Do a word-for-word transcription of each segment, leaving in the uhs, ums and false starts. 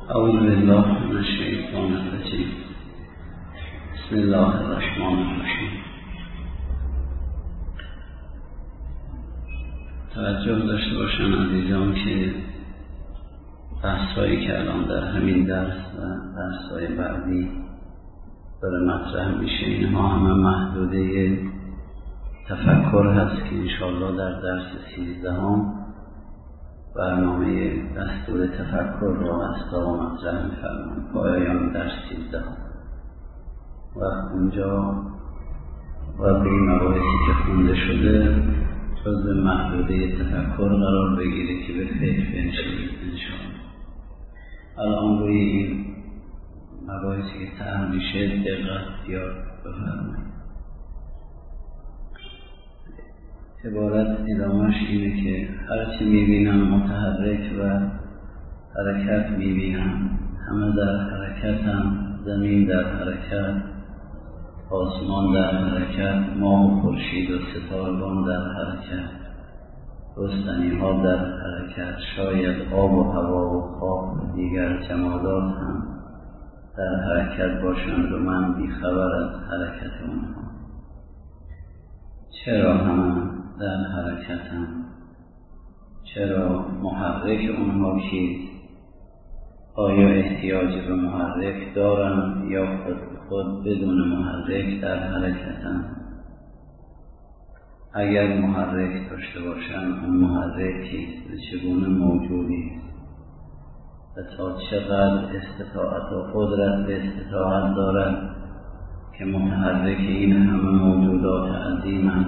اعوذ بالله من الشیطان الرجیم. بسم الله الرحمن الرحیم. توجه داشته باشن عزیزان که بحثایی که الان در همین درس و درس‌های بعدی داره مطرح میشه، اینها همه محدوده تفکر هست که انشاءالله در درس سیزدهم برنامه دستور تفکر را از تا مطرح می‌فرماییم، پایان درس سیزدهم و اونجا و به این مباحثی که خونده شده جزو محدوده تفکر قرار بگیره که به فکر بنشینید انشاءالله. الان روی این مباحثی که طرح میشه دقت زیاد بفرمایید. عبارت ادامهش اینه که هرچی میبینم متحرک و حرکت میبینم، همه در حرکتم، زمین در حرکت، آسمان در حرکت، ماه و خورشید و ستارگان در حرکت، رستنی ها در حرکت، شاید آب و هوا و خاک و دیگر جمادات هم در حرکت باشند و من بیخبر از حرکت اونها. چرا همه در حرکتم؟ چرا محرک اونها کیست؟ آیا احتیاج به محرک دارم یا خود خود بدون محرک در حرکتم؟ اگر محرک داشته باشم اون محرک کیست و چگونه موجودی و تا چقدر استطاعت و قدرت به استطاعت دارد که متحرک این همه موجودات عظیمند؟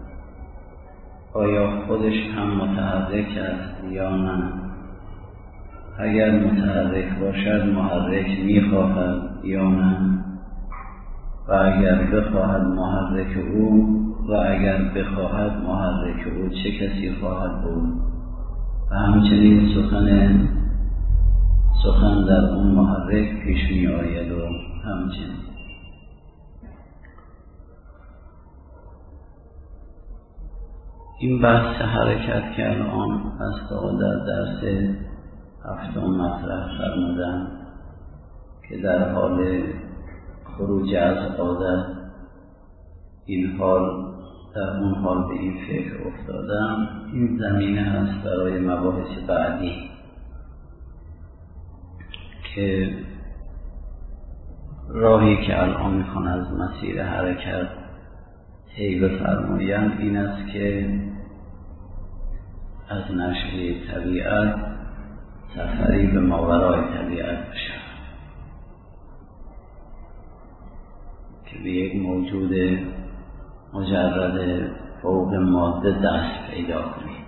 آیا خودش هم متحرک است یا نه؟ اگر متحرک باشد محرک میخواهد یا نه؟ و اگر بخواهد محرک او و اگر بخواهد محرک او چه کسی خواهد بود؟ و همچنین سخن سخن در اون محرک پیش می آید و همچنین این بحث حرکت که الان از تا در درس هفتم مطرح فرمودم که در حال خروج از عادت این حال در اون حال به این فکر افتادم، این زمینه هست برای مباحث بعدی که راهی که الان میخوان از مسیر حرکت طی بفرمایم این است که از نشأه طبیعت سفری به ماورای طبیعت بشم که به یک موجود مجرد فوق ماده دست پیدا کنیم.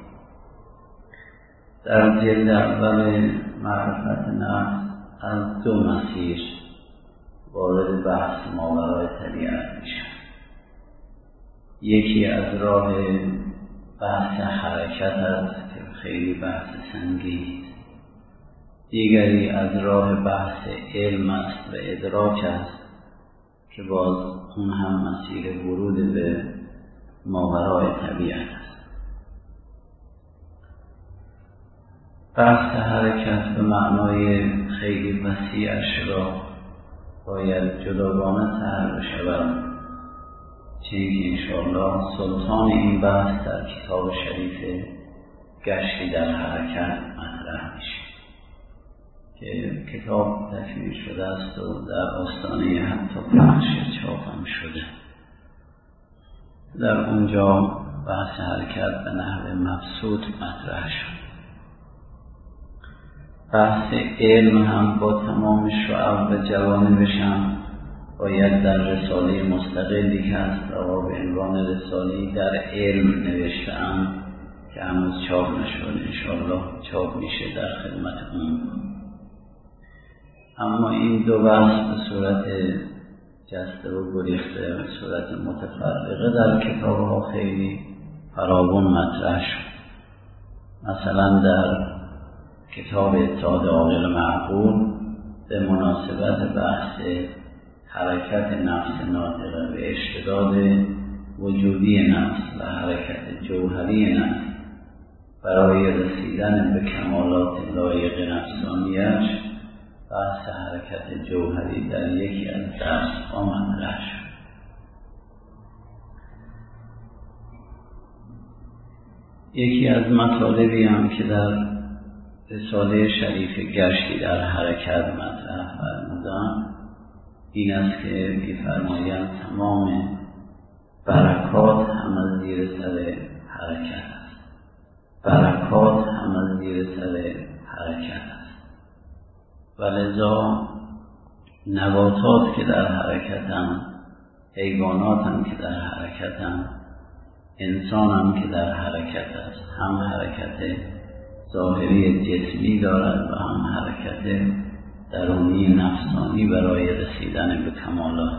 در جلد اول معرفت نفس از دو مسیر وارد بحث ماورای طبیعت میشم. یکی از راه بحث حرکت است که خیلی بحث سنگینی است. دیگری از راه بحث علم است و ادراک است که باز اون هم مسیر ورود به ماورای طبیعت است. بحث حرکت به معنای خیلی وسیعش را باید جداگانه طرح بشود، چون که انشاءالله سلطان این بحث در کتاب شریف گشتی در حرکت مطرح میشه که کتاب تکمیل شده است و در آستانه حتی پخش چاپم شده. در اونجا بحث حرکت به نحو مبسوط مطرح شد. بحث علم هم با تمام شعب و جوانبشم باید در رساله مستقلی که هست و به عنوان رساله در علم نوشته‌ام که هنوز چاپ نشد، انشاءالله چاپ میشه در خدمت اون. اما این دو بحث به صورت جسته و گریخته به صورت متفرقه در کتاب‌ها خیلی فراوان مطرح شد. مثلا در کتاب اتحاد عاقل معقول به مناسبت بحث حرکت نفس ناطقه و اشتداد وجودی نفس و حرکت جوهری نفس برای رسیدن به کمالات لایق نفسانیش و بحث حرکت جوهری در یکی از درس‌ها مطرح شد. یکی از مطالبی هم که در رساله شریف گشتی در حرکت مطرح فرمودند این است که می‌فرمایند تمام برکات هم از زیر سر حرکت است. برکات هم از زیر سر حرکت است. ولذا نباتات که در حرکت هم، حیوانات هم که در حرکت هم، انسان هم که در حرکت است، هم حرکت ظاهری جسمی دارد و هم حرکت درونی نفسانی برای رسیدن به کمالات.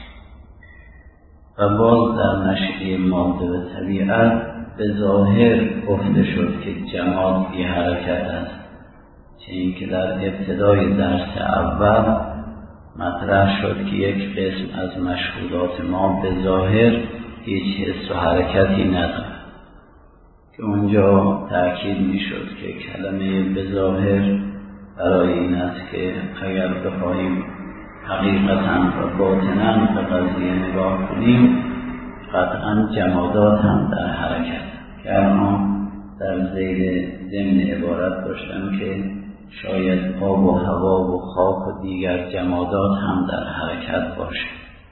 و باز در نشأه ماده و طبیعت به ظاهر گفته شد که جماد بی حرکت است، چه این که در ابتدای درس اول مطرح شد که یک قسم از مشهودات ما به ظاهر هیچ حس و حرکتی ندارد، که اونجا تأکید می شد که کلمه به ظاهر برای این است که اگر بخواهیم حقیقتا و باطنا به قضیه نگاه کنیم قطعا جمادات هم در حرکت، که الان در ذیل ضمن عبارت داشتم که شاید آب و هوا و خاک و دیگر جمادات هم در حرکت باشه.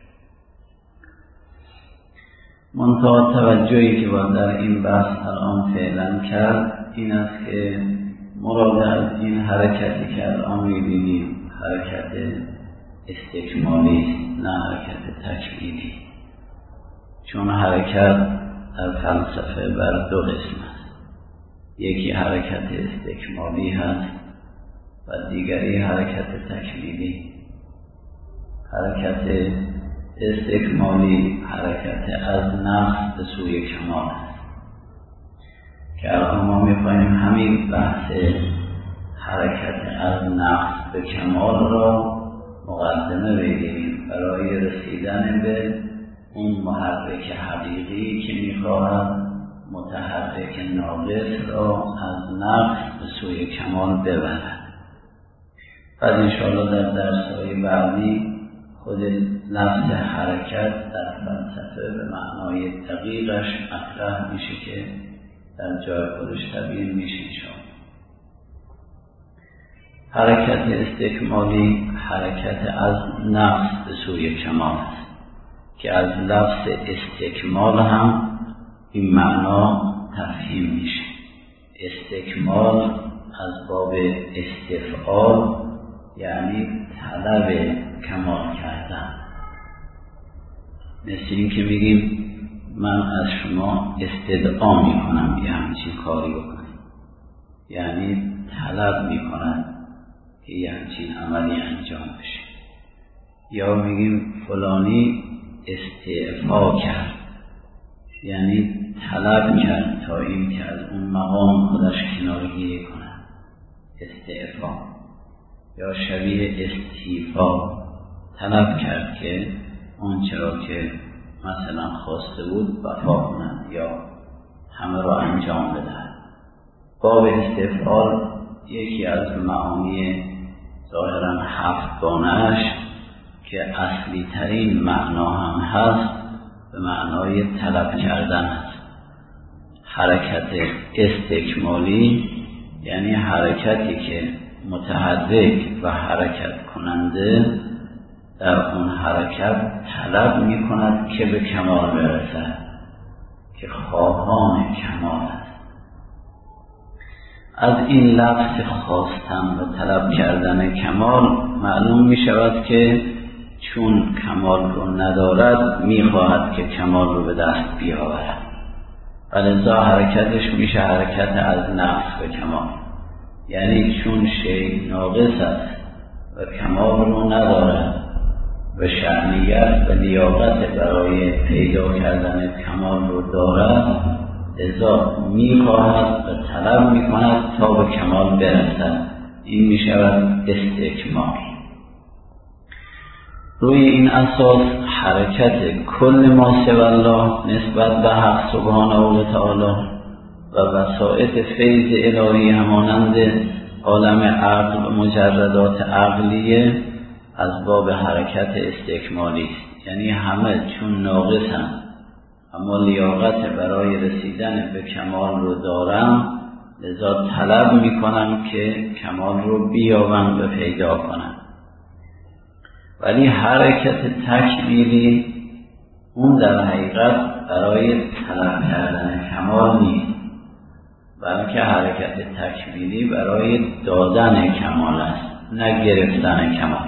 منتها توجهی که باید در این بحث الان فعلا کرد این است که مراد از این حرکتی که الان می‌بینیم حرکت استکمالی است، نه حرکت تکمیلی. چون حرکت در فلسفه بر دو قسم است، یکی حرکت استکمالی هست و دیگری حرکت تکمیلی. حرکت استکمالی حرکت از نقص به سوی کمال است، که الان ما می‌خواهیم همین بحث حرکت از نقص به کمال را مقدمه بگیریم برای رسیدن به اون محرک حقیقی که می‌خواهد متحرک ناقص را از نقص به سوی کمال ببرد. بعد انشاءالله در درس‌های بعدی خود لفظ حرکت در فلسفه به معنای دقیقش مطرح میشه که در جای خودش تبیین میشه انشاءالله. حرکت استکمالی حرکت از نقص به سوی کمال است، که از لفظ استکمال هم این معنا تفهیم میشه. استکمال از باب استفعال یعنی طلب کمال کردن، مثل این که میگیم من از شما استدعا میکنم یه همچین کاری بکنید، یعنی طلب میکنم که یه همچین عملی انجام بشه. یا میگیم فلانی استعفا کرد، یعنی طلب کرد تا این که از اون مقام خودش کنارگیری کنه، استعفا. یا شبیه استیفا، طلب کرد که اون چرا که مثلا خواسته بود وفا کنند یا همه را انجام بدهد. باب استفعال یکی از معانی ظاهرا هفت گانه‌اش که اصلی ترین معنا هم هست به معنای طلب کردن است. حرکت استکمالی یعنی حرکتی که متحرک و حرکت کننده در اون حرکت طلب می کند که به کمال برسد، که خواهان کمال است. از این لفظ خواستن و طلب کردن کمال معلوم می شود که چون کمال رو ندارد می خواهد که کمال رو به دست بیاورد، ولذا حرکتش میشه حرکت از نقص به کمال، یعنی چون شیء ناقص است و کمال رو ندارد و شأنیت و لیاقت برای پیدا کردن کمال رو دارد، لذا میخواهد و طلب میکند تا به کمال برسد. این میشود استکمال. روی این اساس حرکت کل ما سوی الله نسبت به حق سبحانه و تعالی و وسائط فیض الهی همانند عالم عقل و مجردات عقلیه از باب حرکت استکمالی است، یعنی همه چون ناقصن اما لیاقت برای رسیدن به کمال رو دارن، لذا طلب میکنن که کمال رو بیابن و پیدا کنن. ولی حرکت تکمیلی اون در حقیقت برای طلب کردن کمال نیست، بلکه حرکت تکمیلی برای دادن کمال است، نه گرفتن کمال.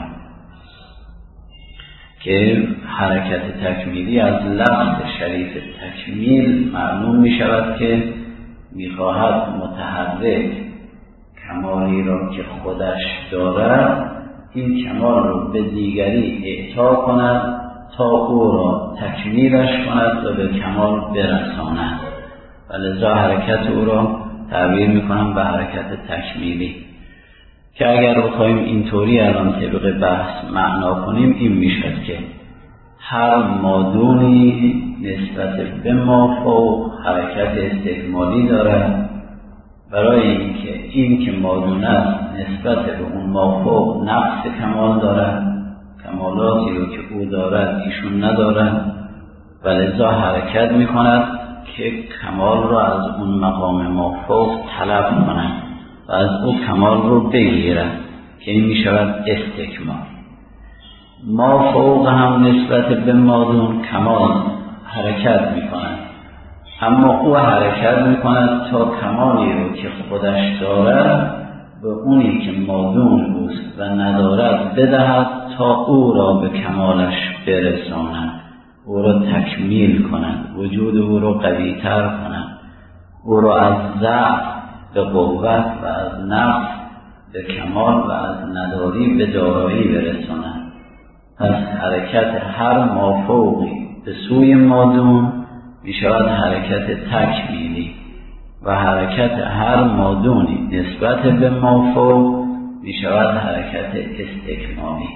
که حرکت تکمیلی از لفظ شریف تکمیل معلوم می شود که می خواهد متحرک کمالی را که خودش دارد، این کمال را به دیگری اعطا کند تا او را تکمیلش کند و به کمال برساند، و لذا حرکت او را تعبیر می کنم به حرکت تکمیلی. که اگر بخوایم اینطوری الان طبق بحث معنا کنیم، این میشد که هر مادونی نسبت به ما فوق حرکت استکمالی دارد، برای اینکه این که مادون است نسبت به اون ما فوق نقص کمال دارد، کمالاتی رو که او دارد ایشون ندارد، و لذا حرکت میکند که کمال رو از اون مقام ما فوق طلب کند و از او کمال رو بگیرد، که این می شود استکمال. ما فوق هم نسبت به مادون کمال حرکت می کند، اما او حرکت می کند تا کمالی رو که خودش دارد به اونی که مادون اوست و ندارد بدهد تا او را به کمالش برساند، او را تکمیل کند، وجود او را قوی تر کند، او را از ضعف به قوت و از نقص به کمال و از نداری به دارایی برساند. پس حرکت هر مافوقی به سوی مادون می شود حرکت تکمیلی و حرکت هر مادونی نسبت به مافوق می شود حرکت استکمالی.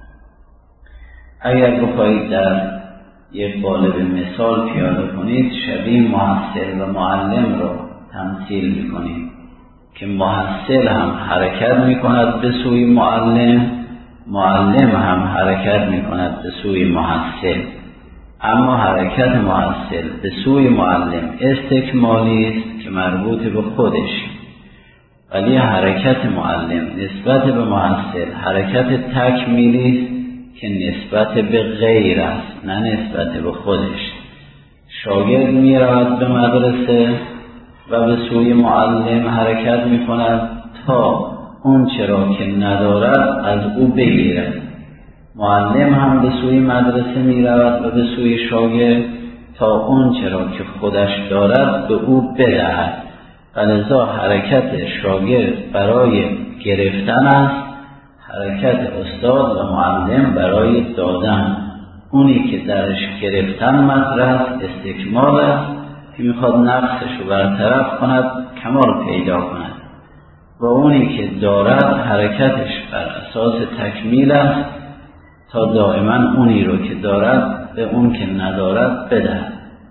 اگر بخواهید در یک قالب مثال پیاده کنید، شبیه محصل و معلم را تمثیل می کنید که محصل هم حرکت می کند به سوی معلم، معلم هم حرکت می کند به سوی محصل، اما حرکت محصل به سوی معلم استکمالی است که مربوط به خودش، ولی حرکت معلم نسبت به محصل حرکت تکمیلی است که نسبت به غیر است، نه نسبت به خودش. شاگرد می رود به مدرسه و به سوی معلم حرکت می کند تا اون چرا که ندارد از او بگیرد. معلم هم به سوی مدرسه می رود و به سوی شاگرد تا اون چرا که خودش دارد به او بدهد، و لذا حرکت شاگرد برای گرفتن است، حرکت استاد و معلم برای دادن. اونی که درش گرفتن مطرح است استکمال است که میخواد نقصش رو برطرف کند، کمال پیدا کند، و اونی که دارد حرکتش بر اساس تکمیل است تا دائما اونی رو که دارد به اون که ندارد بدهد.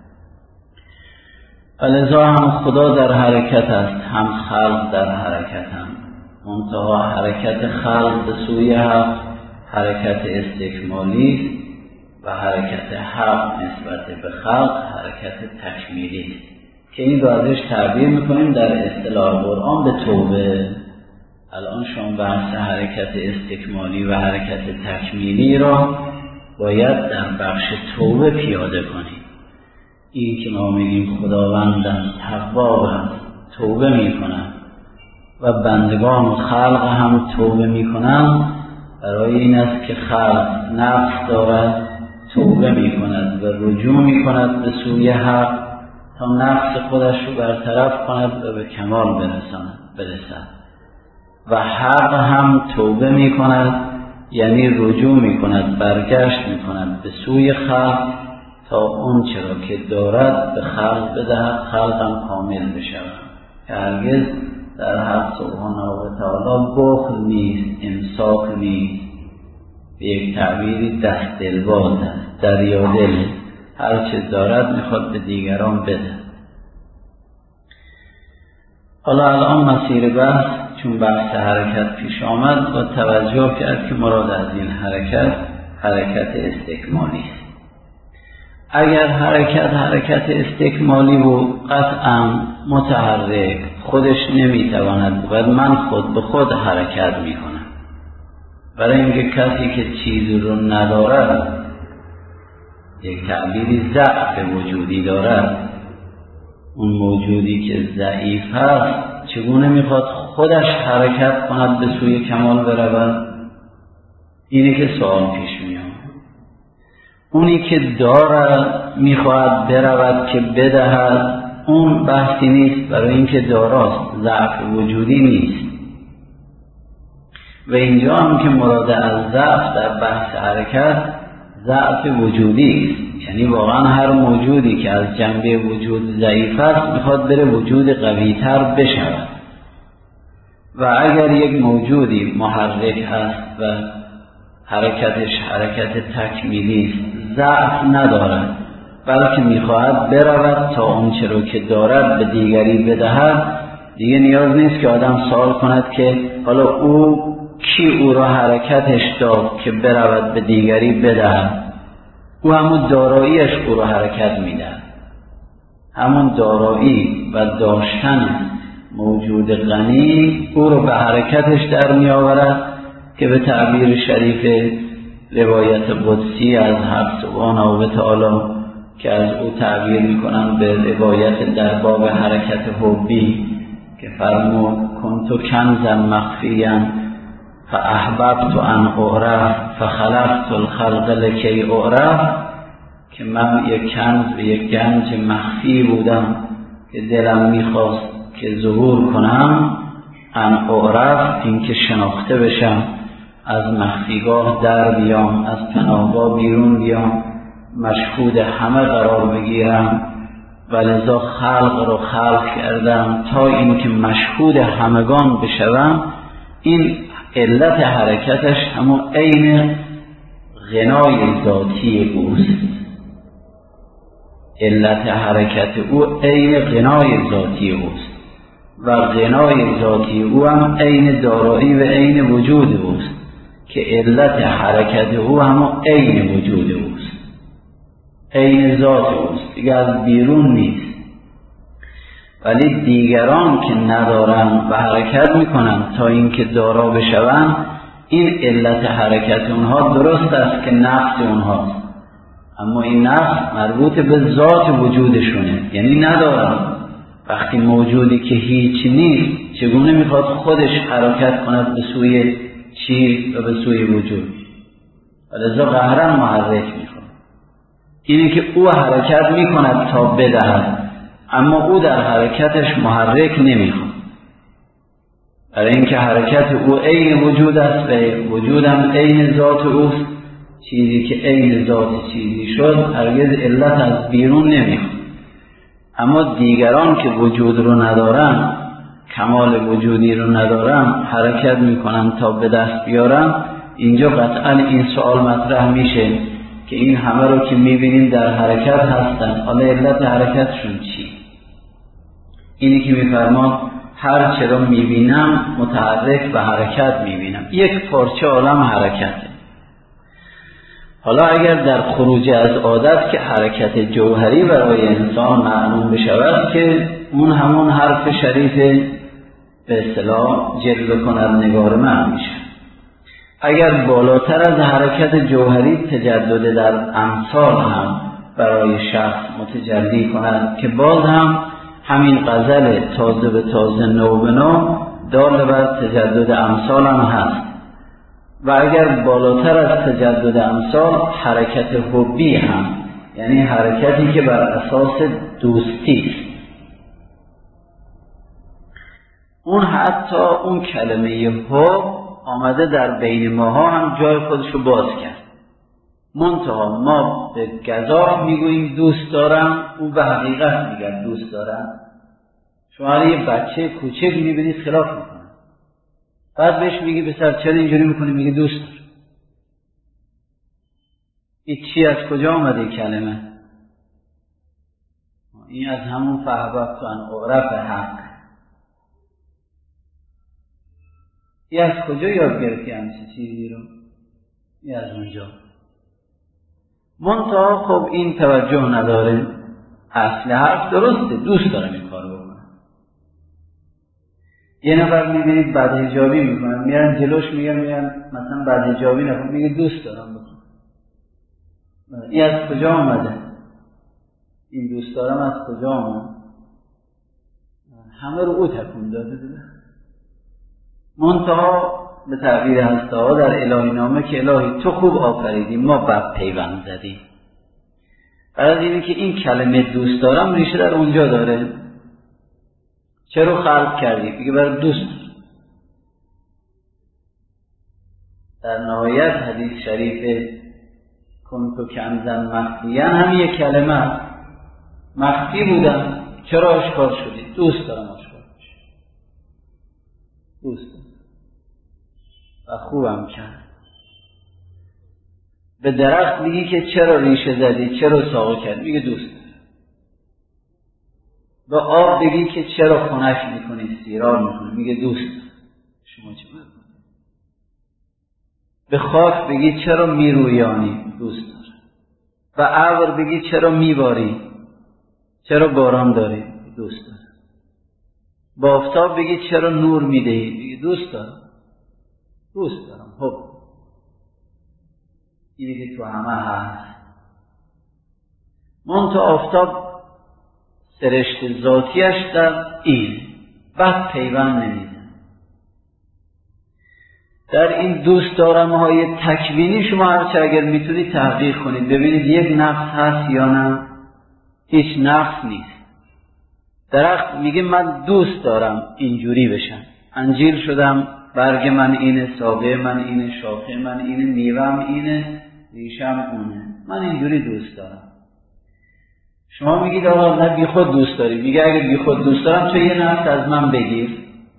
ولذا هم خدا در حرکت است، هم خلق در حرکت هم، منتها حرکت خلق به سوی حق حرکت استکمالی و حرکت حق نسبت به خلق حرکت تکمیلی است، که این رو ازش تعبیر میکنیم در اصطلاح قرآن به توبه. الان شما بحث حرکت استکمالی و حرکت تکمیلی را باید در بخش توبه پیاده کنیم. این که ما میگیم خداوندم توابم، توبه میکنم، و بندگان و خلق هم توبه میکنم، برای این است که خلق نفس دارد، توبه میکند و رجوع میکند به سوی حق تا نفس خودش رو برطرف کند و به کمال برساند برسد، و حق هم توبه میکند، یعنی رجوع میکند، برگشت میکند به سوی خلق تا اون چرا که دارد به خلق بدهد، خلق هم کامل بشود. هرگز در حق سبحانه و تعالی بخل نیست، امساک نیست، به یک تعبیری دست دلباز است، دریا دل، هر چه دارد میخواد به دیگران بده. حالا الان مسیر بحث چون بحث حرکت پیش آمد با توجه کرد که مراد از این حرکت حرکت استکمالی است. اگر حرکت حرکت استکمالی بود قطعا متحرک خودش نمیتواند بود، من خود به خود حرکت میکنم. برای اینکه کسی که چیزی رو ندارد، یک تعبیری ضعف وجودی دارد، اون موجودی که ضعیف است چگونه میخواد خودش حرکت کند به سوی کمال برود؟ اینه که سوال پیش میاد. اونی که دارد میخواهد برود که بدهد، اون بحثی نیست، برای اینکه داراست، ضعف وجودی نیست. و اینجا هم که مراد از ضعف در بحث حرکت ضعف وجودی است، یعنی واقعا هر موجودی که از جنبه وجود ضعیف است میخواد بره وجود قوی‌تر بشود. و اگر یک موجودی محرک است و حرکتش حرکت تکمیلی است، ضعف ندارد، بلکه میخواهد برود تا اون چرا که دارد به دیگری بدهد، دیگه نیاز نیست که آدم سوال کند که حالا او کی او را حرکتش داد که برود به دیگری بدهد. او همون داراییش او را حرکت میدهد. همون دارایی و داشتن موجود غنی او را به حرکتش در می آورد که به تعبیر شریف روایت قدسی از حق سبحانه و تعالی که از او تعبیر می کنند به روایت در باب حرکت حبی که فرمود کنتو کنزا مخفیا فاحببت ان اعرف فخلقت الخلق لکی اعرف، که من یک کنز و یک گنج مخفی بودم که دلم میخواست که ظهور کنم، ان اعرف، این که شناخته بشم، از مخفیگاه در بیام، از پناهگاه بیرون بیام، مشهود همه قرار بگیرم، و لذا خلق رو خلق کردم تا این که مشهود همگان بشوم. این علت حرکتش همون عین غنای ذاتی اوست. علت حرکت او عین غنای ذاتی اوست و غنای ذاتی او هم عین دارایی و عین وجود اوست که علت حرکت او همون عین وجود اوست، عین ذات اوست، دیگه از بیرون نیست. ولی دیگران که ندارن و حرکت میکنن تا اینکه دارا بشوند، این علت حرکت اونها درست است که نفس اونهاست، اما این نفس مربوط به ذات وجودشونه، یعنی ندارن. وقتی موجودی که هیچ نیست چگونه میخواد خودش حرکت کند به سوی چیز و به سوی وجود؟ ولذا قهرن محرک میخواد. اینه که او حرکت میکند تا بدهد، اما او در حرکتش محرک نمیخواد، برای اینکه حرکت او عین وجود است و وجود هم عین ذات اوست. چیزی که عین ذات چیزی شد هرگز علت از بیرون نمیخواد. اما دیگران که وجود رو ندارن، کمال وجودی رو ندارن، حرکت میکنن تا به دست بیارن. اینجا قطعا این سوال مطرح میشه که این همه رو که میبینیم در حرکت هستن، حالا علت حرکتشون چی؟ اینی که میفرمان هر چه رو میبینم متحرک و حرکت میبینم، یک پارچه عالم حرکته. حالا اگر در خروج از عادت که حرکت جوهری برای انسان معلوم بشود که اون همون حرف شریف به اصطلاح جلوه کند نگار من میشه. اگر بالاتر از حرکت جوهری تجدد در امثال هم برای شخص متجلی کند که باز هم همین غزل تازه به تازه نو به نو دال بر تجدد امثال هم هست. و اگر بالاتر از تجدد امثال حرکت حبی هم، یعنی حرکتی که بر اساس دوستی است، اون حتی اون کلمه حب آمده در بین ماها هم جای خودش رو باز کرد. منتها ما به گزاف میگوییم دوست دارم، او به حقیقت میگه دوست دارم. شما یه بچه کوچک میبینید خلاف میکنه، بعد بهش میگی پسر چرا اینجوری میکنی؟ میگه دوست دارم. این چی، از کجا آمده این کلمه؟ این از همون فحببت ان اعرف حق. ای از کجا یاد گرفتی همچین چیزی رو؟ ای از اونجا. منتها خب این توجه نداره. اصل حرف درسته، دوست دارم این کارو بکنم. یه نفر میبینید بدحجابی میکنن، میرن جلوش میگن میگن مثلا بدحجابی نکن، میگه دوست دارم بکنم. این از کجا آمده؟ این دوست دارم از کجا آمده؟ همه رو او تکون داده دیده. منتها به تعبیر هسته‌ها در الهی نامه که الهی تو خوب آفریدی، ما بد پیوند زدیم. برای اینه که این کلمه دوست دارم ریشه در اونجا داره. چرا خلق کردی؟ میگه برای دوست. در نهایت حدیث شریف کنتو کنزن مخفیًا هم یک کلمه هست. مخفی بودم، چرا آشکار شدی؟ دوست دارم آشکار بشی. دوست دارم و خوبم کرد. به درخت میگی که چرا ریشه زدی، چرا ساقه کردی؟ میگه دوست دارم. به آب بگی که چرا خنک میکنی، سیراب میکنی؟ میگه دوست دارم. شما چه میکنی؟ به خاک بگی چرا میرویانی؟ دوست دارم. به ابر بگی چرا میباری، چرا باران داری؟ دوست دارم. به آفتاب بگی چرا نور میدهی؟ میگه دوست دارم. دوست دارم. خب اینه که تو همه هست. منتها آفتاب سرشت ذاتیش در این بد پیوند نمیده. در این دوست دارم های تکوینی شما هرچه اگر میتونید تحقیق کنید ببینید یک نقص هست یا نه. هیچ نقص نیست. درخت میگه من دوست دارم اینجوری بشم، انجیر شدم، برگ من اینه، ساقه من اینه، شاخه من اینه، میوه‌م اینه، ریشم اونه، من اینجوری دوست دارم. شما میگید آقا نه بی خود دوست داری. میگه اگه بی خود دوست دارم تو یه نقص از من بگیر،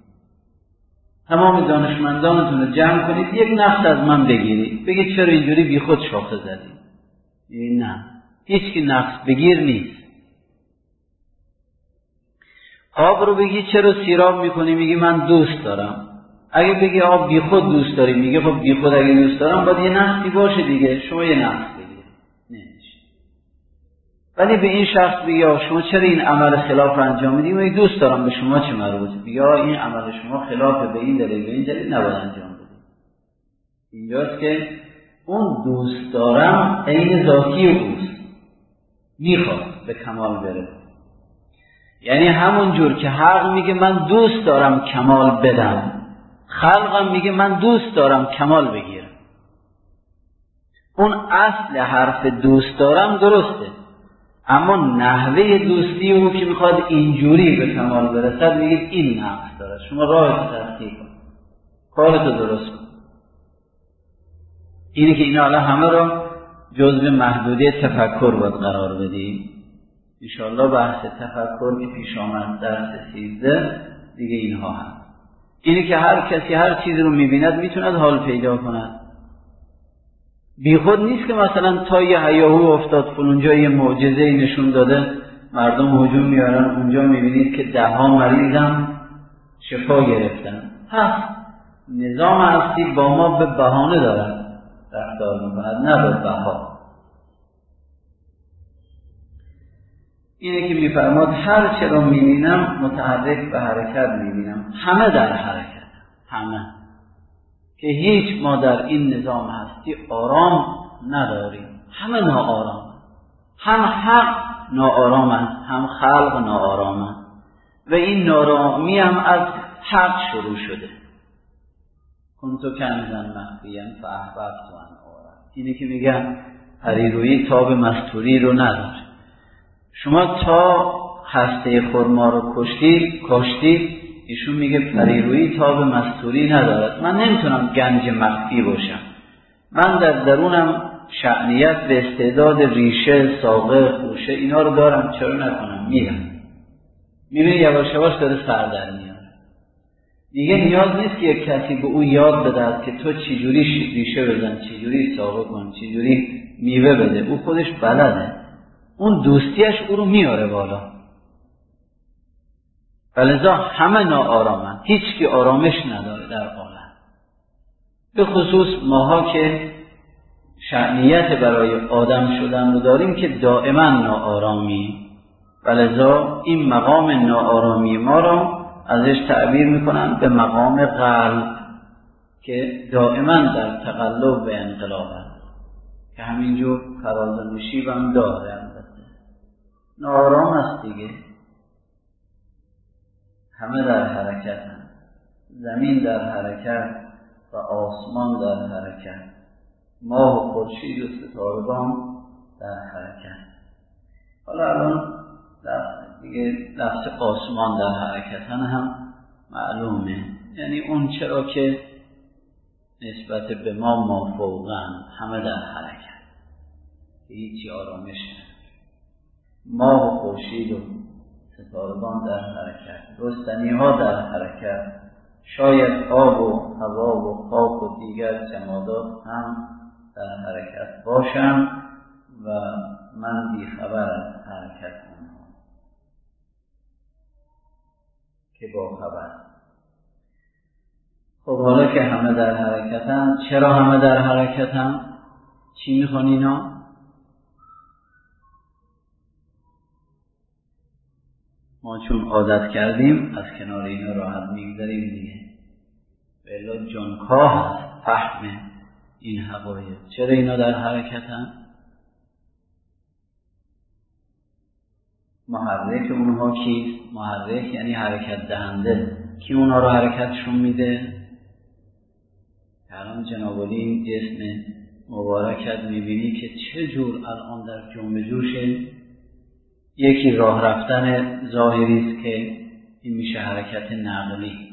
تمام دانشمندانتون رو جمع کنید یک نقص از من بگیری، بگید چرا اینجوری بی خود شاخه زدی. این نه، هیچ کی نقص بگیر نیست. آب رو بگی چرا سیراب میکنی، میگی من دوست دارم. اگه بگی آب بی خود دوست داری، میگه خب بی خود اگه دوست دارم باید یه نقصی باشه دیگه، شما یه نقص بگیر. نمیشه. ولی به این شخص بگی آقا شما چرا این عمل خلاف انجام میدی، میگه دوست دارم، به شما چه مربوطه؟ میگه آقا این عمل شما خلاف به این دلیل به این دلیل نباید انجام بدید. اینجاست که اون دوست دارم عین ذاتی اوست، میخواد به کمال بره. یعنی همون جور که حق میگه من دوست دارم کمال بدم، خلقم میگه من دوست دارم کمال بگیرم. اون اصل حرف دوست دارم درسته، اما نحوه دوستی او که میخواد اینجوری به کمال برسد میگه این نقص داره. شما راه تحقیق کن، کارتو درست کن. اینه که اینا الان همه رو جزء محدوده تفکر باید قرار بدیم. انشاءالله بحث تفکر که پیش آمد درس سیزده دیگه اینها هست. اینه که هر کسی هر چیزی رو میبیند میتوند حال پیدا کند. بی خود نیست که مثلا تا یه هیاهو افتاد فلونجا یه معجزه نشون داده مردم هجوم میارن، اونجا میبینید که ده ها مریضم شفا گرفتن. هست نظام هستی با ما به بهانه دارد رفتار میکند، نه به بها. اینه که میفرماد هر چه رو میبینم متحرک به حرکت میبینم، همه در حرکت، همه، که هیچ ما در این نظام هستی آرام نداریم، همه ناآرام، هم حق ناآرام است، هم خلق ناآرام است و این ناآرامی هم از حق شروع شده. کنتو کنزن مخفیًا فاحببت ان اعرف. اینه که میگن پریرویی تاب مستوری رو نداره. شما تا هسته خرما رو کشتید کاشتید، ایشون میگه پریرویی تاب مستوری ندارد. من نمیتونم گنج مخفی باشم، من در درونم شأنیت به استعداد ریشه، ساقه، خوشه اینا رو دارم، چرا نکنم؟ میرم. میبینی یواش یواش داره سر در میاره. دیگه نیاز نیست که یک کسی به او یاد بده که تو چجوری ریشه بزن، چجوری ساقه کن، چجوری میوه بده. او خودش بلده. اون دوستیش او رو میاره بالا. فلذا همه ناآرامن، هیچ کی آرامش نداره در عالم. به خصوص ماها که شأنیت برای آدم شدن رو داریم که دائما ناآرامی، ولذا این مقام ناآرامی ما را ازش تعبیر میکنن به مقام قلب که دائما در تقلب به انقلاب هست، که همینجور فراز و نشیب هم داره. البته ناآرام است دیگه، همه در حرکت هم. زمین در حرکت و آسمان در حرکت، ماه و خورشید و ستارگان در حرکت. حالا الان دیگه لفظ آسمان در حرکتن هم معلومه، یعنی اون چرا که نسبت به ما مافوقن، همه در حرکت، هیچی آرامش نداره. ماه و خورشید و ستارگان در حرکت، رستنی ها در حرکت، شاید آب و هوا و خاک و دیگر جمادات هم در حرکت باشم و من بیخبر از حرکت اونها که با خبر. خب حالا که همه در حرکتن، چرا همه در حرکتن؟ چی میخوان اینا؟ ما چون عادت کردیم از کنار اینا راحت میگذاریم دیگه، بلا جانکاه هست فهم این حقایق. چرا اینا در حرکتن؟ محرک اونها کیست؟ محرک یعنی حرکت دهنده. کی اونها رو حرکتشون میده؟ الان جناب علی این اسم مبارکت میبینی که چه جور الان در جنب جوشه. یکی راه رفتن ظاهری است که این میشه حرکت نقلی،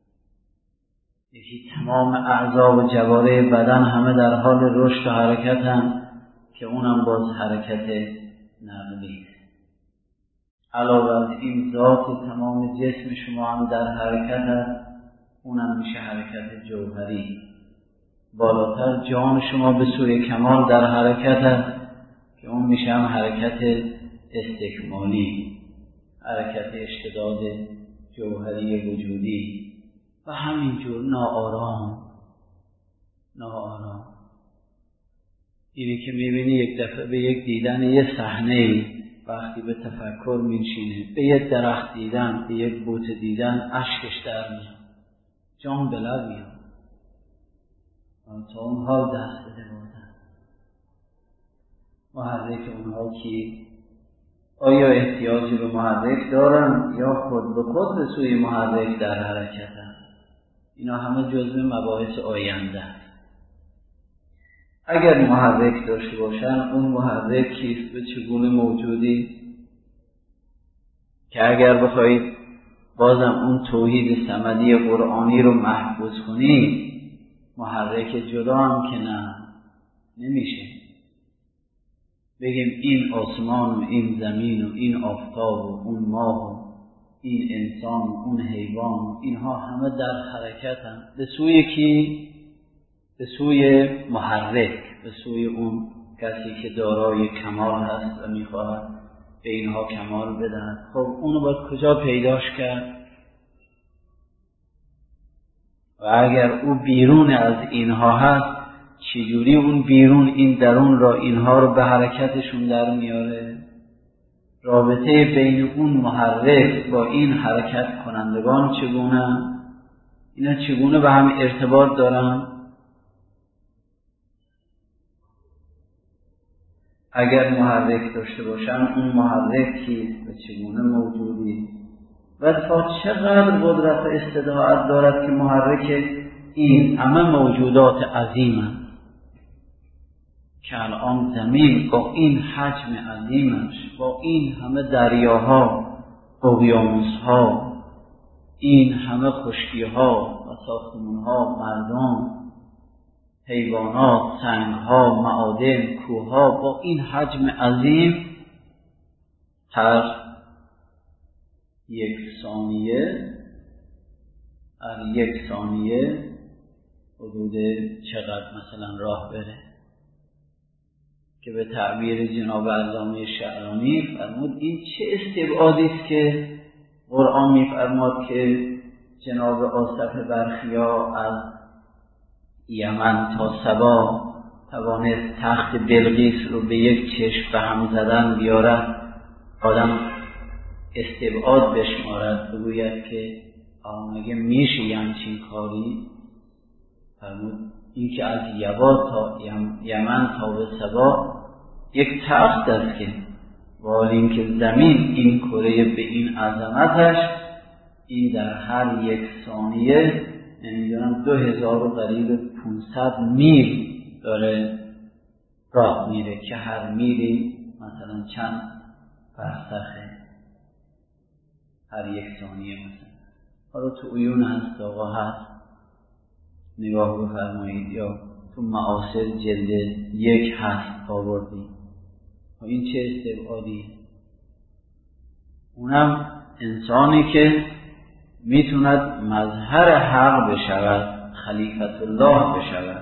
یکی تمام اعضا و جواره بدن همه در حال رشد و حرکتن که اونم باز حرکت نقلی است. علاوه از این ذات تمام جسم شما هم در حرکت است، اونم میشه حرکت جوهری. بالاتر جان شما به سوی کمال در حرکت است که اون میشه هم حرکت استکمالی، حرکت اشتداد جوهری وجودی. و همینجور ناآرام ناآرام اینی که میبینی یک دفعه به یک دیدن یه صحنه وقتی به تفکر میشینه، به یک درخت دیدن، به یک بوته دیدن، اشکش در میاد، جان به لب میاد. تا اون حال دست بده بودن. محرک اونها کی؟ آیا احتیاجی به محرک دارن یا خود به خود به سوی محرک در حرکتن؟ اینا همه جزء مباحث آینده است. اگر محرک داشته باشن، اون محرک کیست؟ به چگونه موجودی؟ که اگر بخواید بازم اون توحید صمدی قرآنی رو محفوظ کنید، محرک جدا هم که نه، نمیشه بگیم این آسمان و این زمین و این آفتاب و اون ماه و این انسان و اون حیوان، اینها همه در حرکت هم. به سوی کی؟ به سوی محرک، به سوی اون کسی که دارای کمال هست و میخواهد به اینها کمال بدهد. خب اونو باید کجا پیداش کرد؟ و اگر او بیرون از اینها هست، چجوری اون بیرون این درون را، اینها رو به حرکتشون در میاره؟ رابطه بین اون محرک با این حرکت کنندگان چگونه؟ اینا چگونه به هم ارتباط دارن؟ اگر محرک داشته باشن، اون محرک کیست و چگونه موجودی؟ و تا چقدر قدرت و استطاعت دارد که محرک این همه موجودات عظیمه که الان زمین با این حجم عظیمش، با این همه دریاها، اقیانوسها، این همه خشکیها و ساختمانها، مردم، حیوانات، سنگها، معادن، کوهها، با این حجم عظیم هر یک ثانیه هر یک ثانیه حدود چقدر مثلا راه بره، که به تعبیر جناب علامه شعرانی فرمود این چه استبعادی است که قرآن میفرماد که جناب آصف برخیا از یمن تا سبا توانست تخت بلقیس رو به یک چشم به هم زدن بیارد، آدم استبعاد بشمارد، بگوید که آه مگه میشه یه همچین کاری؟ فرمود این که از یبا تا یمن تا به سبا یک تخت است که ولی این که زمین این کره به این عظمتش، این در هر یک ثانیه نمیدونم دو هزار و قریب پونصد میل داره راه میره که هر میلی مثلا چند فرسخه هر یک ثانیه مثلا. حالا تو عیون هست آقا هست، نگاه بفرمایید، یا تو معاصر جلد یک هست آوردی. این چه استبعادی؟ اونم انسانی که میتوند مظهر حق بشود، خلیفت الله بشود.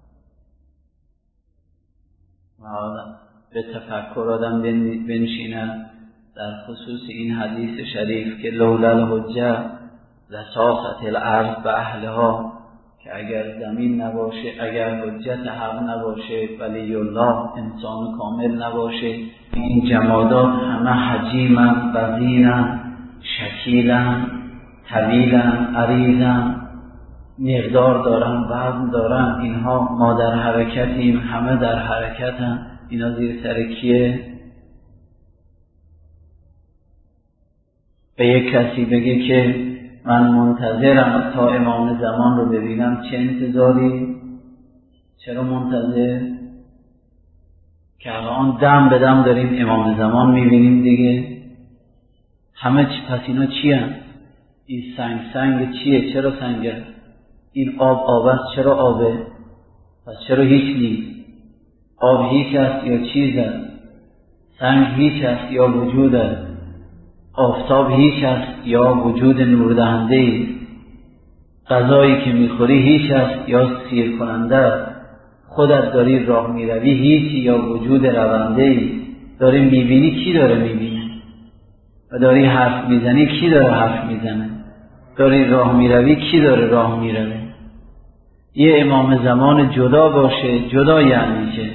و به تفکر آدم بنشیند در خصوص این حدیث شریف که لولا الحجه لساقط الارض به اهلها، که اگر زمین نباشه، اگر حجت حق نباشه، ولی الله انسان کامل نباشه، این جمادات همه حجیمن، وزینن، شکیلن، طویلن، عریضن، مقدار دارن، وزن دارن، اینها ما در حرکتیم، همه در حرکتن. اینا زیر سر کیه؟ به یک کسی بگه که من منتظرم تا امام زمان رو ببینم، چه انتظاری؟ چرا منتظر؟ که الان دم به دم داریم امام زمان میبینیم دیگه. همه چی پس اینا چی هم؟ این سنگ سنگ چیه؟ چرا سنگه؟ این آب آب است، چرا آبه؟ پس چرا هیچ نیست؟ آب هیچ است یا چیز است؟ سنگ هیچ است یا وجود است؟ آفتاب هیچ است یا وجود نور دهنده است؟ غذایی که میخوری هیچ است یا سیر کننده است؟ خودت داری راه میروی هیچ یا وجود رونده ای؟ داری میبینی کی داره میبینه؟ و داری حرف میزنی کی داره حرف میزنه؟ داری راه میروی کی داره راه میروه؟ یه امام زمان جدا باشه، جدا یعنی چه؟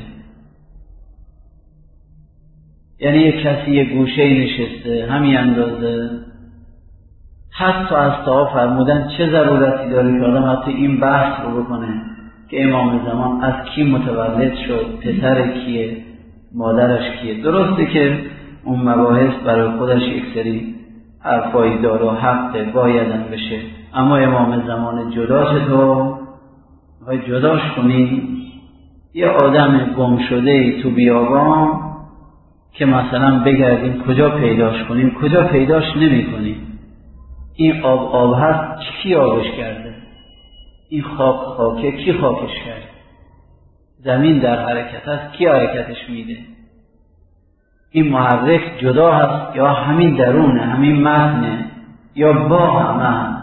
یعنی یک کسی یه گوشه نشسته همین اندازه. حتی از صحابه فرمودن چه ضرورتی داره که آدم حتی این بحث رو بکنه که امام زمان از کی متولد شد، پسر کیه، مادرش کیه. درسته که اون مباحث برای خودش یک سری حرفایی داره و حقه بایدن بشه، اما امام زمان جدا چطور؟ های جداش کنیم؟ یه آدم گم شده ای تو بیابان که مثلا بگردیم کجا پیداش کنیم؟ کجا پیداش نمی کنیم. این آب آب هست، کی آبش کرده؟ این خاک خاکه، کی خاکش کرده؟ زمین در حرکت هست، کی حرکتش میده؟ این محرک جدا هست یا همین درونه، همین متنه، یا با همه؟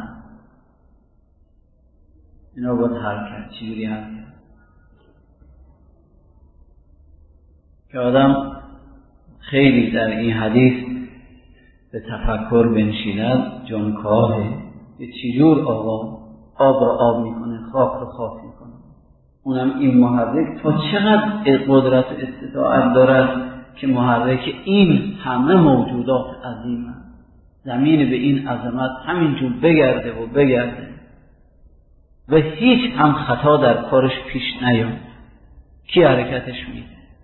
اینا باید حرکت چجوری حرکت که آدم خیلی در این حدیث به تفکر بنشیند جانکاهه که چجور آقا آب را آب میکنه، خاک را خاک میکنه. اونم این محرک تا چقدر قدرت و استطاعت دارد که محرک این همه موجودات عظیمه، زمین به این عظمت همینجور بگرده و بگرده و هیچ هم خطا در کارش پیش نیاد. کی حرکتش میده؟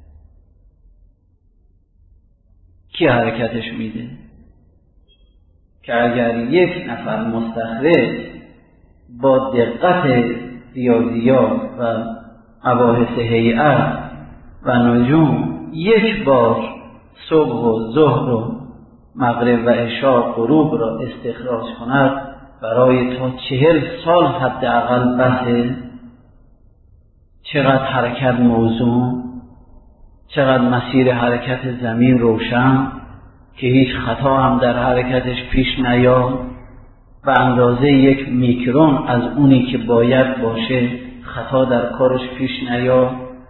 کی حرکتش میده؟ که اگر یک نفر مستخرج با دقت ریاضیات و مباحث هیئت و نجوم یک بار صبح و ظهر و مغرب و عشاء غروب را استخراج کند، برای تا چهل سال حداقل بحثه. چقدر حرکت موزون، چقدر مسیر حرکت زمین روشن که هیچ خطا هم در حرکتش پیش نیاد، و اندازه یک میکرون از اونی که باید باشه خطا در کارش پیش نیاد.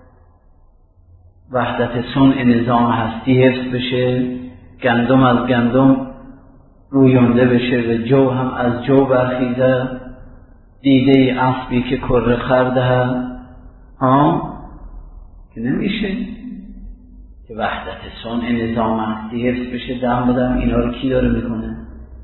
وحدت صنع نظام هستی حفظ بشه، گندم از گندم رویانده بشه و جو هم از جو برخیزه. دیده اسبی که کره خرده ها که نمیشه که وحدت صنع نظام هستی حفظ بشه دم بدم. اینا رو کی داره میکنه؟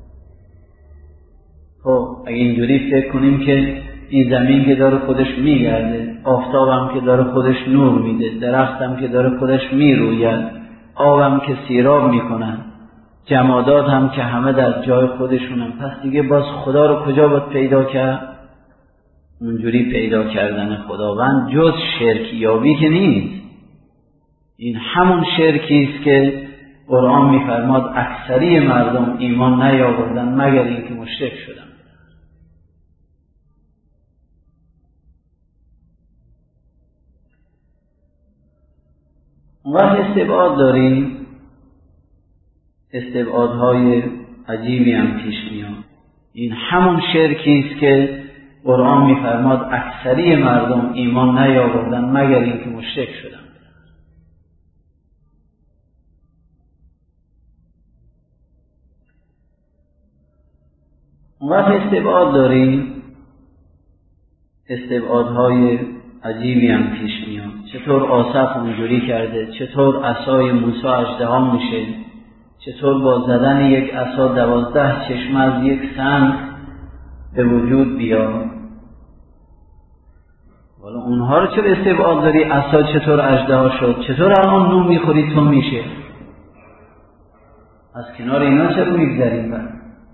خب اگه اینجوری فکر کنیم که این زمین که داره خودش میگرده، آفتابم که داره خودش نور میده، درختم که داره خودش میروید، آبم که سیراب میکنن، جمادات هم که همه در جای خودشونن، پس دیگه باز خدا رو کجا باید پیدا کرد؟ اونجوری پیدا کردن خداوند جز شرک یابی که نیست. این همون شرکی است که قرآن میفرماد اکثری مردم ایمان نیاوردن مگر اینکه مشرک شدن. اون وقت استبعاد داریم، استبعادهای عجیبی هم پیش میاد. این همون شرکی است که قرآن میفرماد اکثری مردم ایمان نیاوردن مگر اینکه مشرک شدن. اون وقت استبعاد داریم، استبعادهای عجیبی هم پیش میاد. چطور آصف اونجوری کرده، چطور عصای موسی اژدها میشه، چطور با زدن یک عصا دوازده چشمه از یک سنگ به وجود بیاد. والا اونها رو چرا استبعاد داری؟ عصا چطور اژدها شد؟ چطور الان نون میخوری تو میشه؟ از کنار اینا چرا میگذریم؟ بعد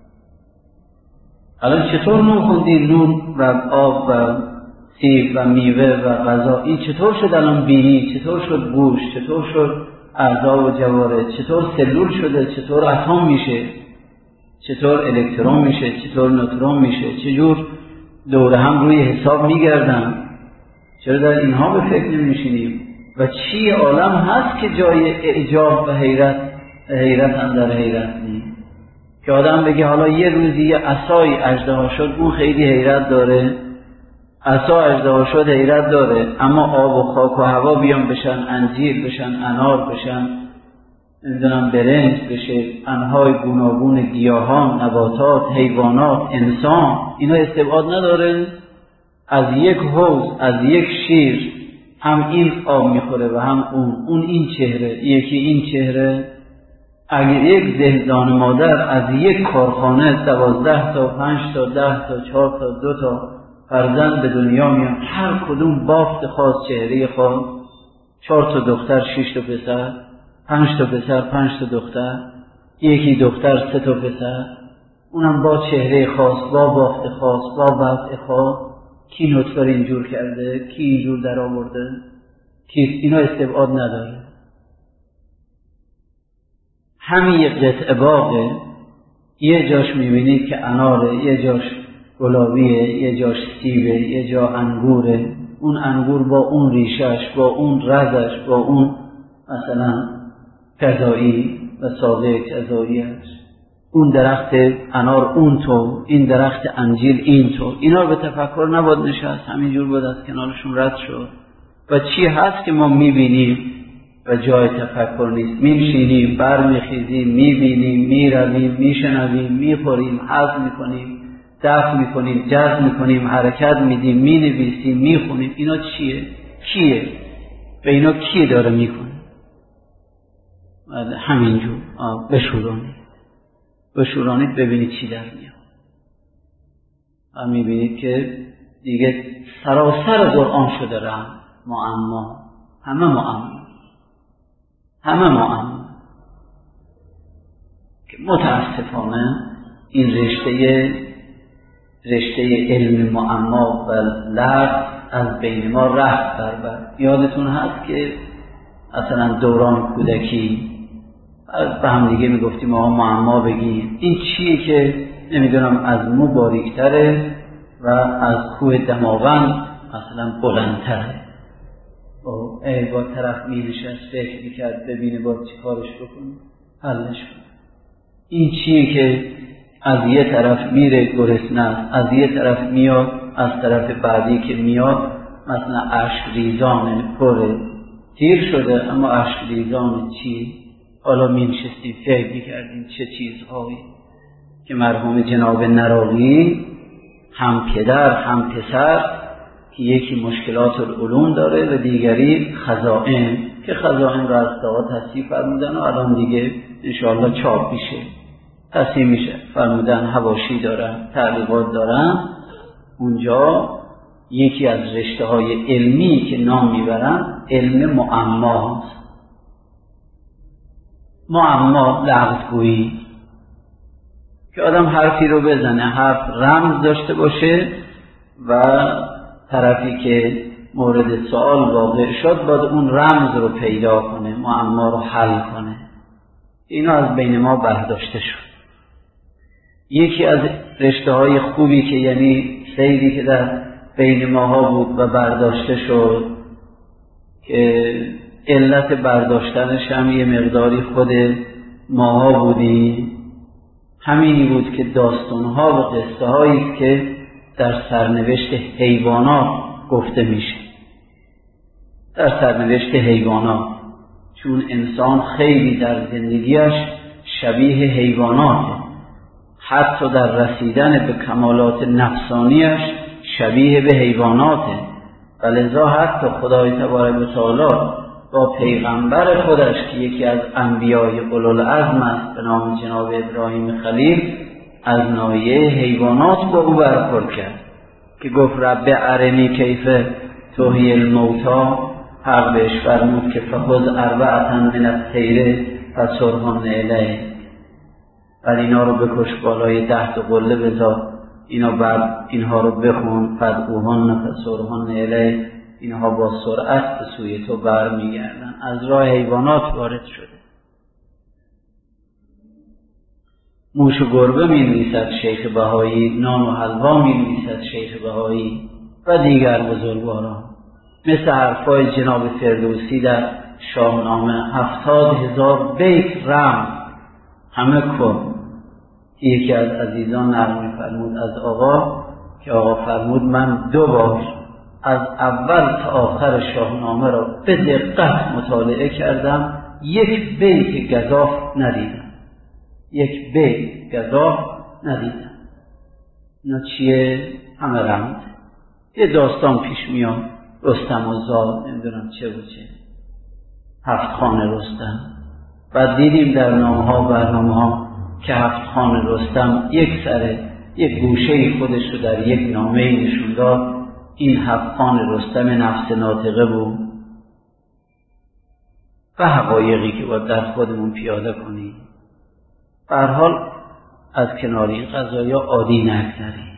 الان چطور نون خوندی؟ نون و آب و سیب و میوه و غذا، این چطور شد الان بینی؟ چطور شد گوش؟ چطور شد اعضا و جوارح؟ چطور سلول شده؟ چطور اتم میشه؟ چطور الکترون میشه؟ چطور نوترون میشه؟ چجور دوره هم روی حساب میگردن؟ چرا در اینها به فکر نمیشینیم؟ و چی عالم هست که جای اعجاب و حیرت حیرت هم در حیرت نیست که آدم بگه حالا یه روزی یه عصای اژدها شد، اون خیلی حیرت داره. عصا اژدها شد حیرت داره، اما آب و خاک و هوا بیان بشن انجیر، بشن انار، بشن نمیدونم برنج، بشه انهای گوناگون گیاهان، نباتات، حیوانات، انسان، اینا استبعاد نداره؟ از یک حوض، از یک شیر هم این آب میخوره و هم اون، اون این چهره، یکی این چهره. اگر یک زهدان مادر از یک کارخانه دوازده تا پنج تا ده تا چهار تا دو تا فرزند به دنیا میان، هر کدوم بافت خاص، چهره خاص، چهار تا دختر، شش تا پسر، پنج تا پسر، پنج تا دختر، یکی دختر، سه تا پسر، اونم با چهره خاص، با بافت خاص، با وضع خاص. کی نطفه اینجور کرده؟ کی اینجور در آورده؟ کی؟ اینا استبعاد نداره. همین یک قطعه باغه، یه جاش میبینید که اناره، یه جاش گلابیه، یه جاش سیبه، یه جا انگوره. اون انگور با اون ریشش، با اون رزش، با اون مثلا غذایی و سابقه غذاییش، اون درخت انار اون تو، این درخت انجیل این تو. اینا رو به تفکر نباید نشست، همینجور باید از کنارشون رد شد. و چی هست که ما میبینیم و جای تفکر نیست؟ میشینیم، برمیخیزیم، میبینیم، میرویم، میشنویم، میخوریم، هضم میکنیم، دفع میکنیم، جذب میکنیم، حرکت میدیم، مینویسیم، میخونیم. اینا چیه؟ کیه؟ و اینا کی داره میکنه؟ همینجور بشورانید بشورانید ببینید چی در میاد. و میبینید که دیگه سراسر قرآن شده رحم، معما، همه معما، همه معما. که متاسفانه این رشته رشته علم معما و لفظ از بین ما رفت بر بر. یادتون هست که اصلا دوران کودکی به هم دیگه میگفتیم آقا معما بگیم، این چیه که نمیدونم از مو باریکتره و از کوه دماوند مثلا بلندتره. ای با طرف می‌نشست فکر میکرد ببینه با چی کارش بکنه، حلش کنه. این چیه که از یه طرف میره گرسنه است، از یه طرف میاد، از طرف بعدی که میاد مثلا اشک ریزان پره، تیر شده اما اشک ریزان چی؟ حالا می نشستیم فکر میکردیم چه چیزهایی که مرحوم جناب نراقی هم پدر هم پسر که یکی مشکلات العلوم داره و دیگری خزائن که خزائن را از آقا تصحیح فرمودن و الان دیگه انشاءالله چاپ میشه، تصحیح میشه، فرمودن حواشی دارن، تعلیقات دارن. اونجا یکی از رشته های علمی که نام میبرن علم معما، معما لغزگویی، که آدم حرفی رو بزنه، حرف رمز داشته باشه و طرفی که مورد سوال واقع شد باید اون رمز رو پیدا کنه، معما رو حل کنه. اینا از بین ما برداشته شد. یکی از رشته های خوبی که یعنی سیری که در بین ماها بود و برداشته شد که علت برداشتنش هم یه مقداری خود ماها بودیم، همینی بود که داستانها و قصه هایی که در سرنوشت حیوانات گفته میشه، در سرنوشت حیوانات، چون انسان خیلی در زندگیش شبیه حیواناته، حتی در رسیدن به کمالات نفسانیش شبیه به حیواناته، و لذا حتی خدای تبارک و تعالی با پیغمبر خودش که یکی از انبیای اولوالعزم است به نام جناب ابراهیم خلیل از ناحیه حیوانات با او برخورد کرد که گفت رب ارنی کیف تحیی الموتی. حق بهش فرمود که فخذ اربعة من الطیر فصرهن الیک، ولی اینا رو بکش بالای ده تا قله بذار، اینا بعد اینها رو بخون فدعوهن فصرهن الیک، اینها با سرعت به سوی تو برمیگردن. از راه حیوانات وارد شده. موش و گربه می نویسد شیخ بهایی، نان و حلوا می نویسد شیخ بهایی و دیگر بزرگواران، مثل حرفای جناب فردوسی در شاهنامه هفتاد هزار بیت رمز همه کن. یکی از عزیزان نقل فرمود از آقا که آقا فرمود من دو بار از اول تا آخر شاهنامه را به دقت مطالعه کردم، یک بیت گزاف ندیدم، یک بیت گزاف ندیدم. اینا چیه؟ همه رمز. یه داستان پیش میاد، رستم و زال، نمیدونم چه و چه، هفت خان رستم. بعد دیدیم در نامه ها و برنامه ها که هفت خان رستم یک سره یک گوشه خودش رو در یک نامه نشون داد. این هفت خان رستم نفس ناطقه بود و حقایقی که باید در خودمون پیاده کنیم. به هر حال از کنار این قضایا عادی نگذریم.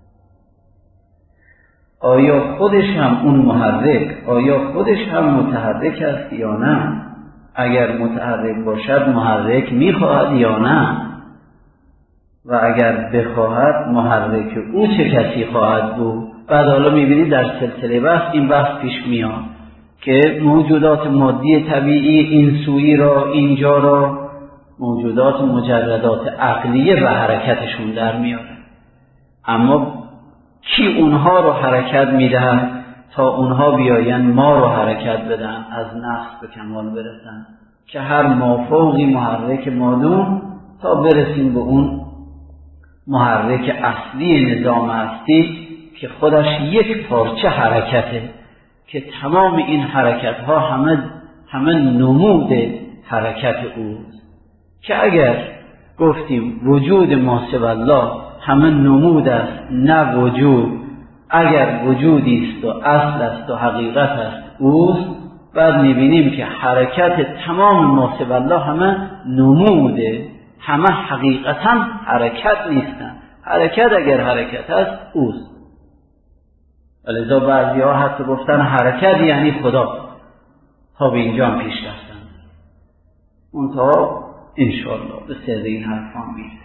آیا خودش هم اون محرک، آیا خودش هم متحرک است یا نه؟ اگر متحرک باشد محرک میخواهد یا نه؟ و اگر بخواهد محرک او چه کسی خواهد بود؟ بعد حالا میبینید در سلسله بحث این بحث پیش میاد که موجودات مادی طبیعی این سویی را، اینجا را، موجودات مجردات عقلیه و حرکتشون در میاره. اما کی اونها رو حرکت میدهد تا اونها بیاین ما رو حرکت بدن، از نفس به کمال برسن، که هر مافوقی محرک مادون تا برسیم به اون محرک اصلی نظام هستی که خودش یک پارچه حرکته، که تمام این حرکت ها همه همه نمود حرکت اوست. که اگر گفتیم وجود ما سوی الله همه نمود است نه وجود، اگر وجودی است و اصل است و حقیقت است اوست، بعد میبینیم که حرکت تمام ما سوی الله همه نموده، همه حقیقتا حرکت نیستن. حرکت اگر حرکت است اوست. ولذا بعضی ها حتی گفتن حرکت یعنی خدا. تا به اینجا هم پیش رفتن. منتها انشاءالله به سر این حرفان میرسیم.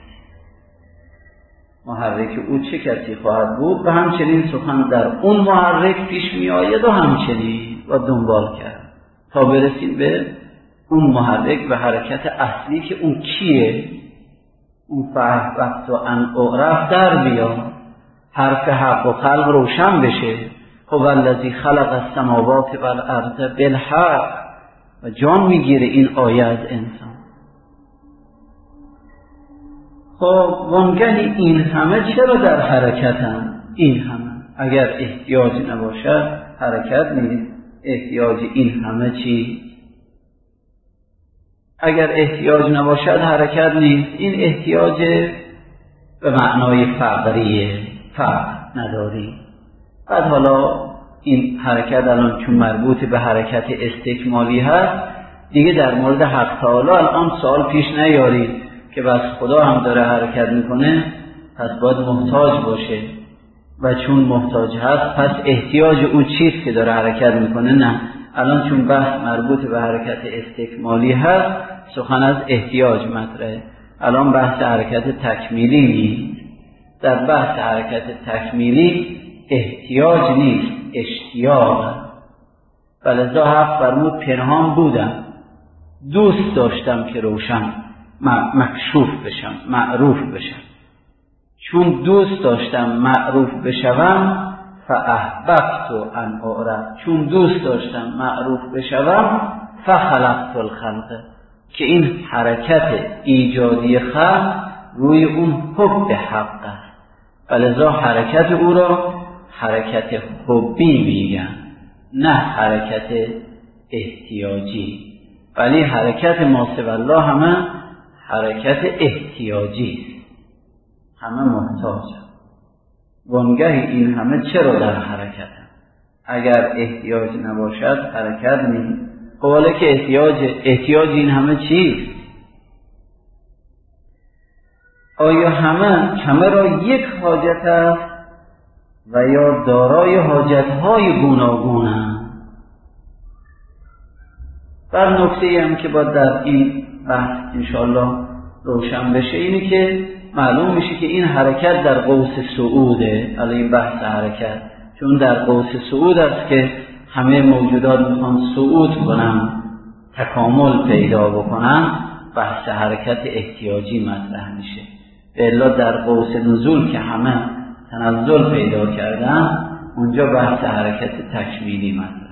محرک او چه کسی خواهد بود و همچنین سخن در اون محرک پیش می آید و همچنین و دنبال کرد تا برسیم به اون محرک و حرکت اصلی که اون کیه. اون فهم وقت و ان اعرف در بیا، حرف حق و خلق روشن بشه. هو الذی خلق السماوات والارض بالحق، و جان میگیره این آیه از انسان. خب وانگهی این همه چرا در حرکتن؟ این همه. اگر احتیاج نباشد حرکت نیست. احتیاج این همه چی؟ اگر احتیاج نباشد حرکت نیست. این احتیاج به معنای فقریه، فقر نداری. بعد حالا این حرکت الان چون مربوط به حرکت استکمالی هست، دیگه در مورد حق تعالی الان سوال پیش نیارید که بس خدا هم داره حرکت میکنه پس باید محتاج باشه، و چون محتاج هست پس احتیاج او چیست که داره حرکت میکنه. نه، الان چون بحث مربوط به حرکت استکمالی هست سخن از احتیاج مطرحه. الان بحث حرکت تکمیلی نیست. در بحث حرکت تکمیلی احتیاج نیست، اشتیاق. ولذا حق فرمود پنهان بودم، دوست داشتم که روشن مکشوف بشم، معروف بشم. چون دوست داشتم معروف بشوم، فاحببت ان اعرف، چون دوست داشتم معروف بشوم، فخلقت الخلق، که این حرکت ایجادی خلق روی اون حب حق است. ولذا حرکت او را حرکت حبی میگن، نه حرکت احتیاجی. ولی حرکت ما سوی الله همه حرکت احتیاجی است، همه محتاج. وانگهی این همه چرا در حرکت هم؟ اگر احتیاج نباشد حرکت نیست. حالا که احتیاج احتیاج این همه چیست؟ آیا همه همه را یک حاجت است و یا دارای حاجت‌های گوناگونند؟ بر نکته هم که باید در این بحث انشاءالله روشن بشه اینه که معلوم میشه که این حرکت در قوس صعوده. الان این بحث حرکت چون در قوس صعود است که همه موجودات میخوان صعود کنن، تکامل پیدا بکنن، بحث حرکت احتیاجی مطرح میشه. الا در قوس نزول که همه تنزل پیدا کردن، اونجا بحث حرکت تکمیلی مطرح.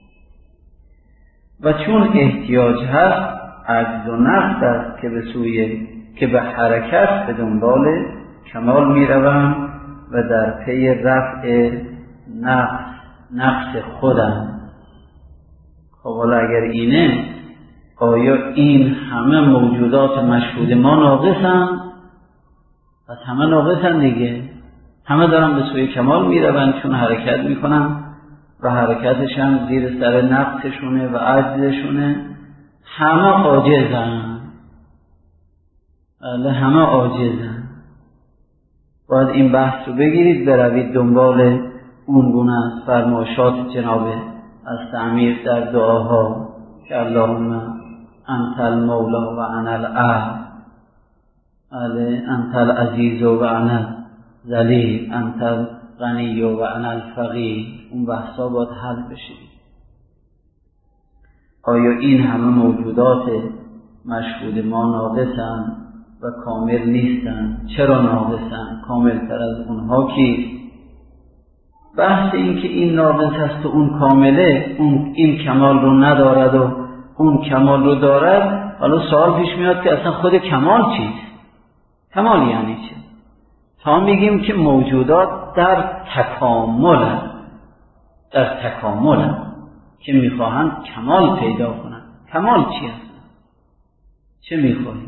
و چون احتیاج هست، عجز و نقص است که به سوی که به حرکت به دنبال کمال میروم و در پی رفع نقص نقص خودم. خب حالا اگر اینه، آیا این همه موجودات مشهود ما ناقصن؟ پس همه ناقصن دیگه، همه دارن به سوی کمال میرون چون حرکت میکنن و حرکتشن زیر سر نقصشونه و عجزشونه. همه عاجزن، بله همه عاجزن. باید این بحث رو بگیرید، بروید دنبال اون گونه از فرمایشات جناب از تعمیر در دعاها که اللهم انت المولا و انا العبد، بله انت العزیز و انا الذلیل، انت الغنی و انا الفقیر. اون بحثا باید حل بشه. آیا این همه موجودات مشهود ما ناقصن و کامل نیستن؟ چرا ناقصن؟ کامل تر از اونها کیست؟ بحث این که این ناقص است و اون کامله، اون این کمال رو ندارد و اون کمال رو دارد. حالا سوال پیش میاد که اصلا خود کمال چیست؟ کمال یعنی چه؟ تا میگیم که موجودات در تکامل، در تکامل که میخواهند کمال پیدا کنند. کمال چی است؟ چه میخواهیم؟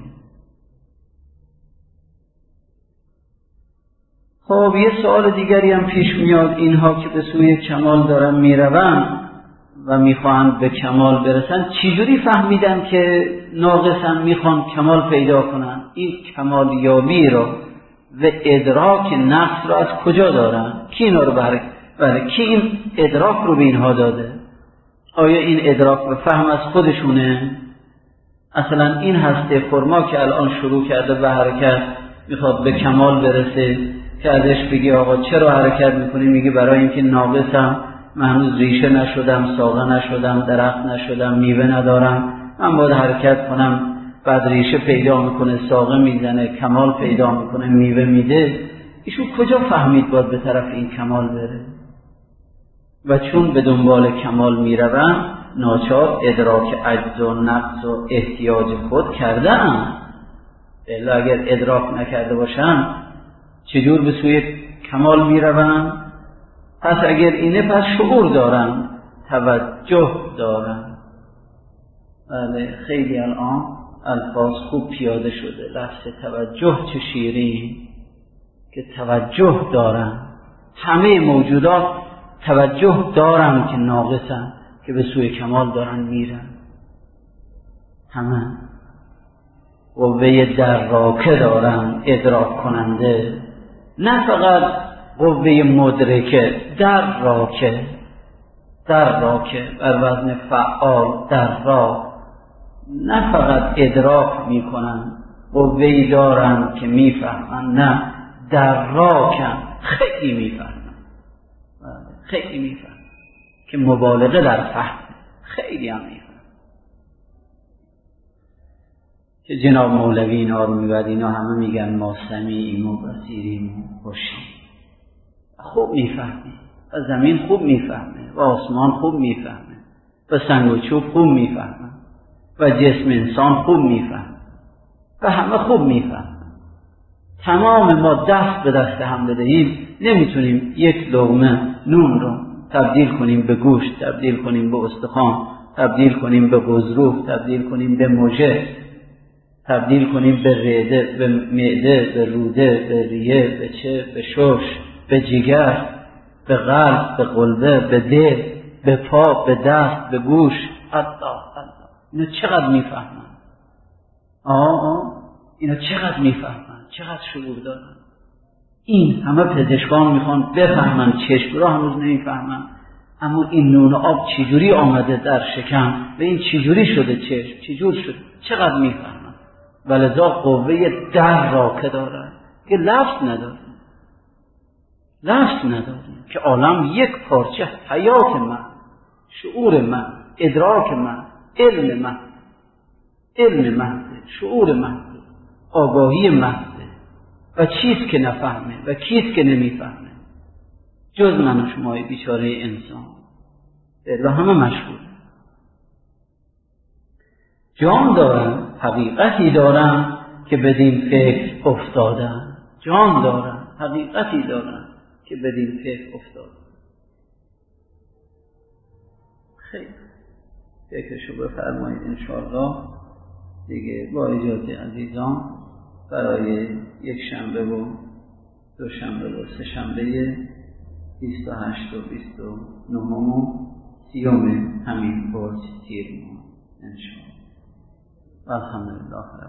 خب یه سوال دیگری هم پیش میاد، اینها که به سوی کمال دارن میروند و میخواهند به کمال برسن، چجوری فهمیدن که ناقصن میخوان کمال پیدا کنن؟ این کمال یابی را و ادراک نفس را از کجا دارن؟ کی اینا رو بر بله کی این ادراک رو به اینها داده؟ آیا این ادراک و فهم از خودشونه؟ اصلا این هسته خرما که الان شروع کرده به حرکت، میخواد به کمال برسه، که ازش بگی آقا چرا حرکت میکنی؟ میگه برای اینکه ناقصم، من هنوز ریشه نشدم، ساقه نشدم، درخت نشدم، میوه ندارم، من باید حرکت کنم. بعد ریشه پیدا میکنه، ساقه میزنه، کمال پیدا میکنه، میوه میده. ایشون کجا فهمید باید به طرف این کمال بره؟ و چون به دنبال کمال میروند، ناچار ادراک عجز و نقص و احتیاج خود کردن. الا اگر ادراک نکرده باشن چجور به سوی کمال میروند. پس اگر اینه پس شعور دارن، توجه دارن. بله خیلی الان الفاظ خوب پیاده شده. لفظ توجه چه شیرین که توجه دارن. همه موجودات توجه دارن که ناقصن، که به سوی کمال دارن میرن. همه قوه دراکه دارن، ادراک کننده، نه فقط قوه مدرکه، دراکه. دراکه بر وزن فعال، درا، نه فقط ادراک میکنن، قوه‌ای دارن که میفهمن، نه دراکن، خیلی میفهمن، خیلی میفهمن که مبالغه در فهم، خیلی هم میفهمن. که جناب مولوی اینا رو میبرد، اینا همه میگن ما سمیعیم و بصیریم و خوشیم. خوب میفهمه و زمین خوب میفهمه و آسمان خوب میفهمه و سنگ و چوب خوب میفهمه و جسم انسان خوب میفهمه و همه خوب میفهمه. تمام ما دست به دست هم بدهیم نمیتونیم یک لقمه نون رو تبدیل کنیم به گوشت، تبدیل کنیم به استخوان، تبدیل کنیم به قضروف، تبدیل کنیم به مژه، تبدیل کنیم به رده، به معده، به روده، به ریه، به چه، به شش، به جگر، به قلب، به قلبه، به دل، به پا، به دست، به گوش. الله الله، اینا چقدر میفهمن؟ آه آه اینا چقدر میفهمن، چقدر شعور دارن. این همه پزشکان میخوان بفهمن، چشم را هنوز نمیفهمن، اما این نون آب چجوری آمده در شکم و این چجوری شده چشم، چجور شده، چقدر میفهمن. ولذا قوه در را که دارن که لفظ نداره، لفظ نداره، که عالم یک پارچه حیات من، شعور من، ادراک من، علم من، علم من، شعور من، آگاهی من. و چیست که نفهمه و کیست که نمیفهمه جز من و شمای بیچاره انسان. و همه مشغول جان دارن، حقیقتی دارن که بدین فکر افتادن. جان دارن، حقیقتی دارن که بدین فکر افتادن. خیلی فکرشو بفرمایید انشاءالله دیگه. با اجازه عزیزان برای یک شنبه و دو شنبه و سه شنبه بیست و هشت و بیست و نه و سیوم همین برج تیر ماه انشاءالله. الحمدلله.